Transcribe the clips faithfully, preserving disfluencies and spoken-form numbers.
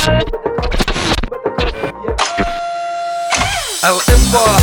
الانبار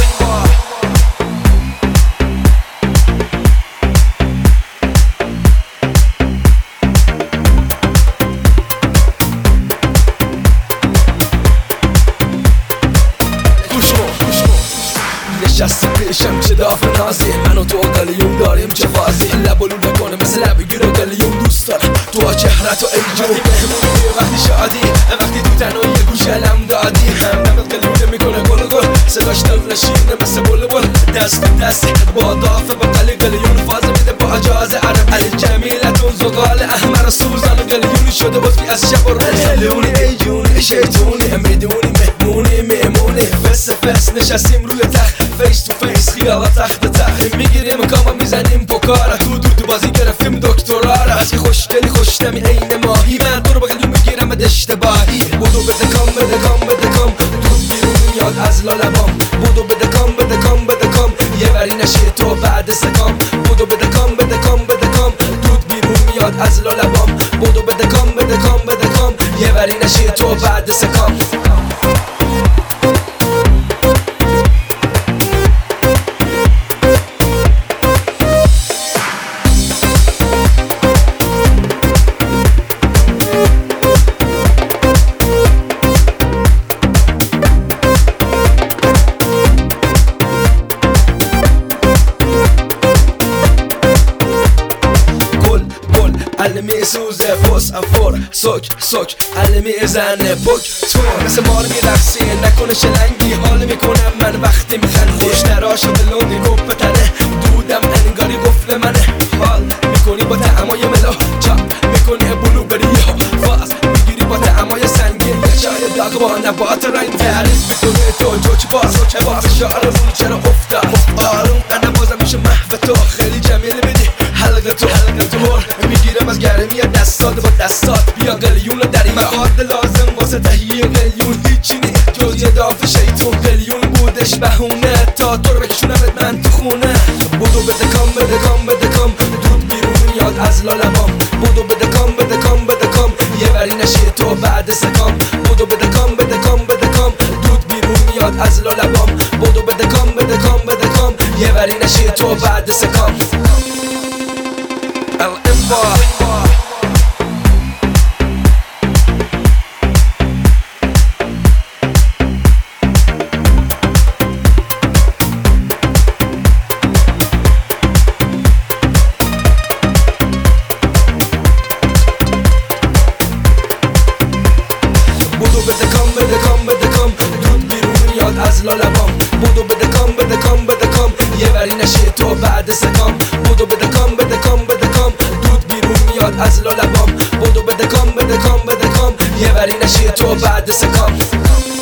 نشستی پیشم چه داف نازی من و تو قلیون داریم چه فازی لب و لو نکنه مثل لب گیر و قلیون دوست دارم تو ها چهره تو ای جون مهمونی وقتی شادی وقتی تو تنهایی یه گوش علم دادی هم نمت قلیون میکنه گل گل صداش دل نشینه مثل بل بل دست دستی با دافه با قلی قلیون فاز میده با اجازه عرب علی جمیلتون زغال احمر سوزن قلیونی شده بطفی از شب و روز قلیونی ای جونی شیطونی میدونی مهمونی میمونی فس فس نشستیم روی تخت فیس تو فیس خیالا تخت تخت میگیریم کاما میزنیم پوکارا تو دو دو بازی گرفتیم دکترارا از که خوشگلی خوشتمی عین ماهی من تو رو با قلیون میگیرم اشتباهی بودو بده کام بده کام بده کام تو بیرون میاد از لالبام بودو بده کام بده کام بده کام یه وری نشی تو بعد سکام بودو بده کام بده کام بده کام دود بیرون میاد از لالبام بودو بده کام بده کام بده کام یه وری نشی تو بعد سکام علمی سوزه فوس افور سوک سوک علمی زنه بک تو مثل مار میرقصی نکنه شلنگی حال میکنم من وقتی میخندی خوش نراش بلوندی گفت تنه دودم انگاری قفل منه حال میکنی با تعمای ملو چاپ میکنی بلو بری فاز میگیری با تعمای سنگی یه چای داغ با نبات رنگ تعریف میکنه تو جوچ باز باز شعرمون چرا افتاد آروم انا بازم میشه محو تو خیلی جمیل بدی حلقه تو حلقه تو میگیرم از گرمی دستات با دستات بیا قلیون رو دری مواد لازم واسه تهیه قلیون هیچی نی جز یه داف شیطون قلیون بودش بهونه تا تو رو بکشونمت من تو خونه بودو بده کام بده کام بده کام دود بیرون میاد از لالبام بودو بده کام بده کام بده کام یه وری نشی تو بعد سکام بودو بده کام بده کام بده کام دود بیرون میاد از لالبام بودو بده کام بده کام بده کام یه وری نشی تو بعد سکام الانبار بودو بده کام بده کام بده کام دود بیرون میاد از لالبام بودو بده کام بده کام بده کام یه وری نشی تو بعد سکام بودو بده کام بده کام بده کام دود بیرون میاد از لالبام بودو بده کام بده کام بده کام یه وری نشی تو بعد سکام